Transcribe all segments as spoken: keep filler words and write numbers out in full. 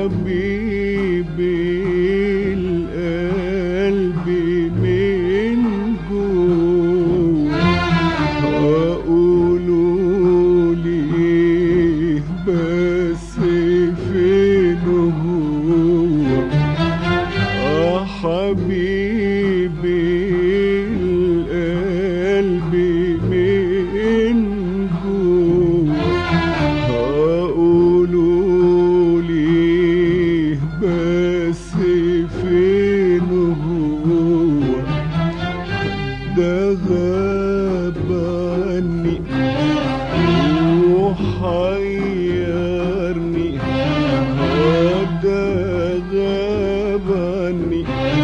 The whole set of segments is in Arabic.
حبيبي القلب من جوه أقولوا لي بس فين هو حبيبي القلب من جوه هقولوا لي بس فين هو ده غاب عني وحيرني ده غاب عني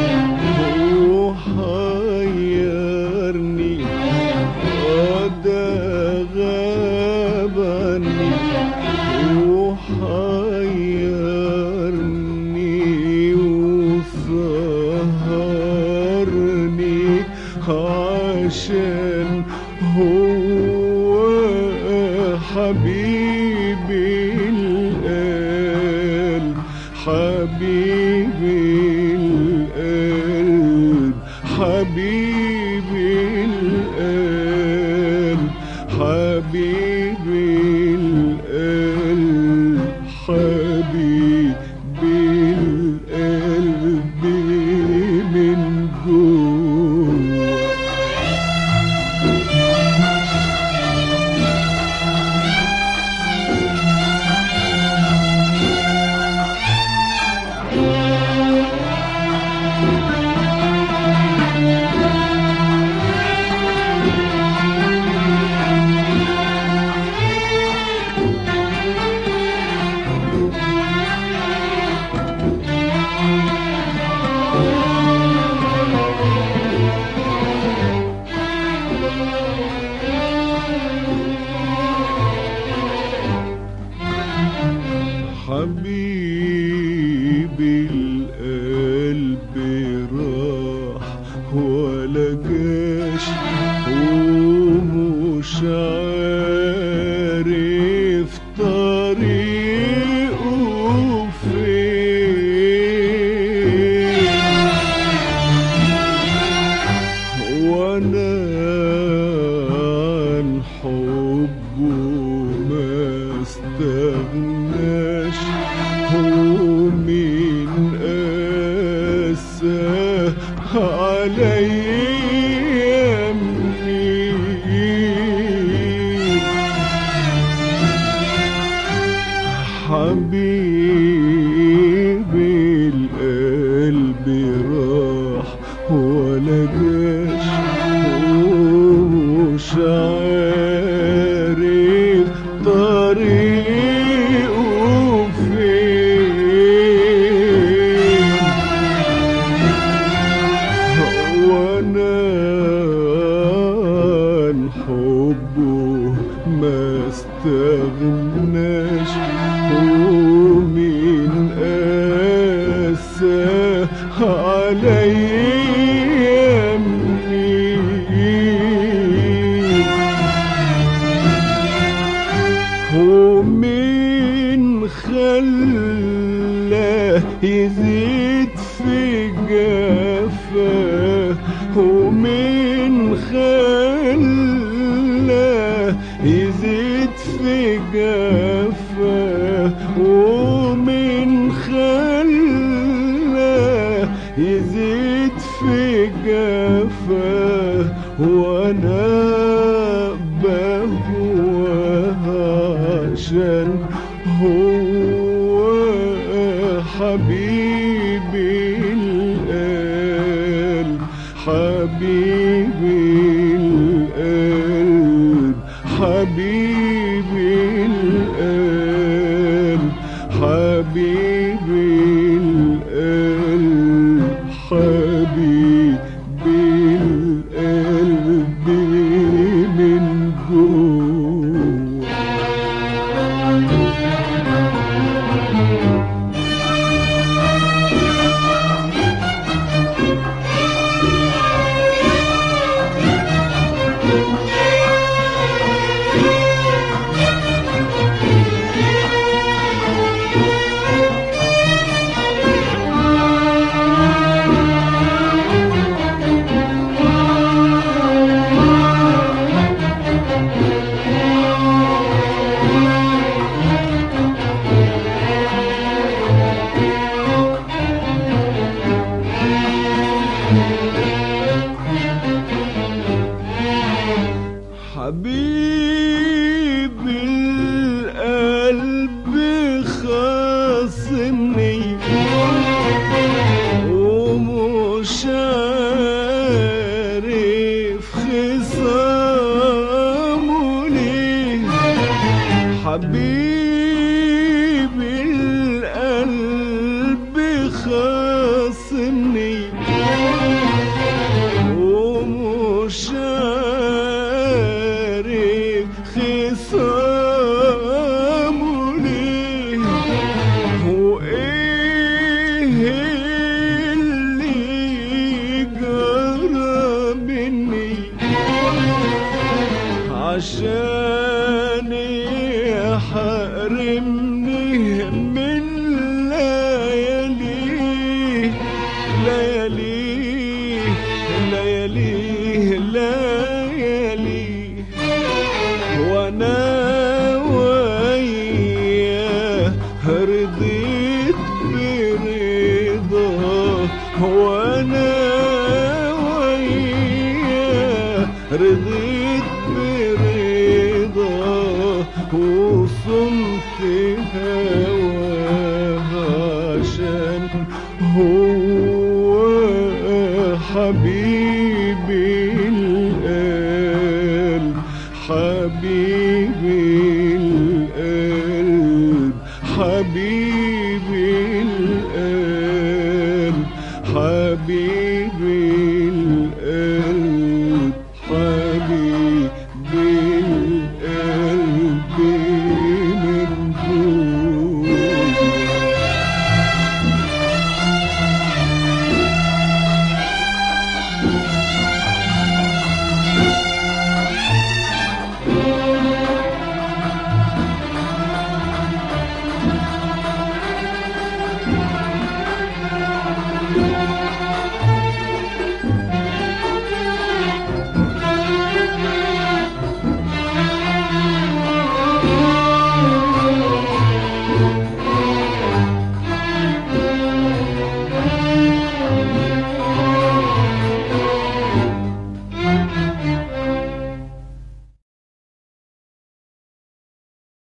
وحيرني ده غاب عني وحيرني وسهرني عشان هو حبيبي القلب حبيبي القلب حبيبي القلب حبيبي القلب حبيبي القلب من جوه حبيبي القلب راح ولا جاش ومش عارف طريقه فين وانا عن حبه ما استغناش ومين قاسى عليا منين حبيبي القلب راح ولا جاش ومش عارف طريقه فين وانا عن حبه ما استغناش ومين قاسى عليا منين ومين خلاه يزيد في جفاه ومين خلاه يزيد في جفاه ومين خلاه يزيد في جفاه وانا بهواه عشان هو حبيبي القلب حبيبي القلب حبيبي القلب حبيبي القلب حبيبي القلب من جوه خاصمني ومش عارف خصامه ليه. حبيبي القلب خاصمني ومش عارف خصامه ليه. وايه اللي جرى مني عشاني حرمني من لياليه لياليه لياليه لياليه. وانا وياه رضيت برضاه وانا وياه رضيت برضاه وصلت هواه عشان هو حبيبي القلب حبيبي القلب حبيبي القلب حبيبي